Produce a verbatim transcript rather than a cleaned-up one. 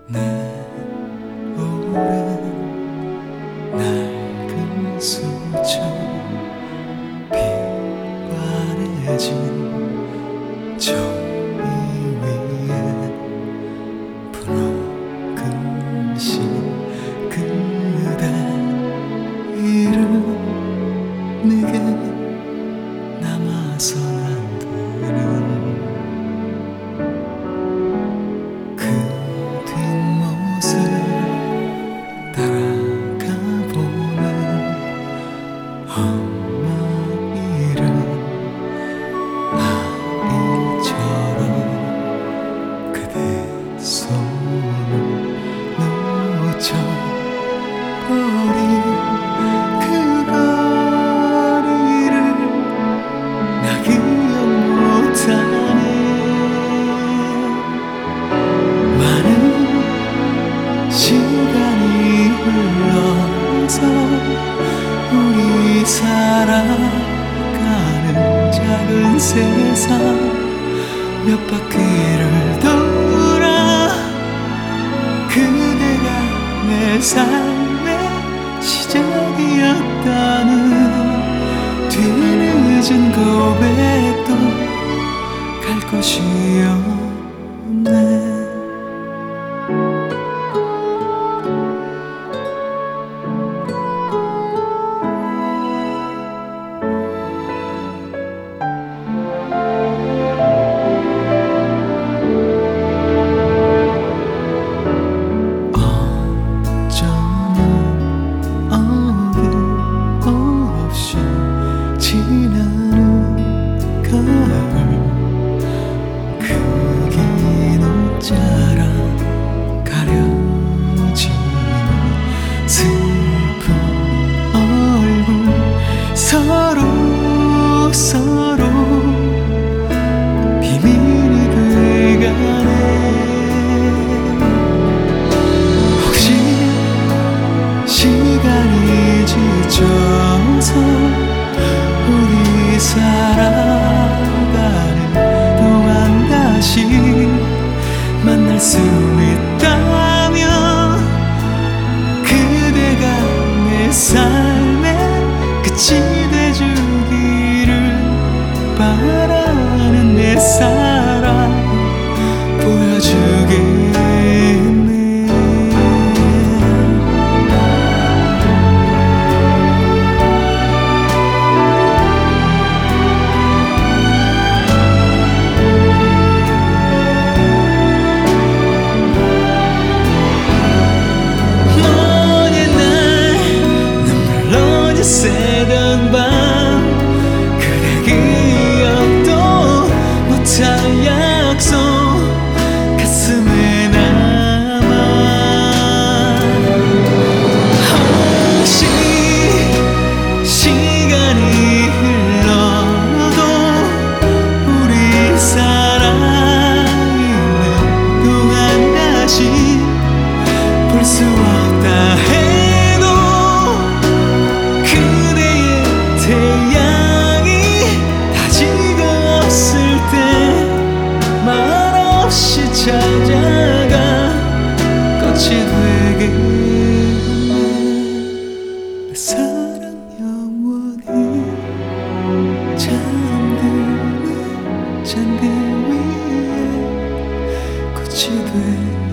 내 오랜 낡은 수초 빛바래진 종이 위에 분홍금 신 그대 이름 내게 남아서 안 되는 그 뒷모습 따라가 보는 엄마 이름 아이처럼 그대 손을 놓쳐버린 그 거리를 나 기억 못하네. 많은 시간이 흘러서 우리 살아가는 작은 세상 몇 바퀴를 돌아 그대가 내 삶의 시작이었다는 뒤늦은 고백도 갈 곳이 없네. 어쩌면 어김없이 지나는 가을 그 긴 옷자락 가려지는 슬픈 얼굴 서로 서로 비밀이 돼가네. 혹시 시간이 지쳐서 우리 살아가는 동안 다시 만날 수 있다면 그대가 내 삶의 끝이 돼주기를 바라는 내 사랑 보여주겠네. 먼 옛날 눈물로 새던 밤 그대 기억도 못할 약속 가슴에 남아. 혹시 시간이 흘러도 우리 살아있는 동안 다시 볼 수 없다 해도 그대의 태양이 다 지고왔을 때 말없이 찾아가 꽃이 되겠네. 내 사랑 영원히 잠드는 잔디 위에 꽃이 돼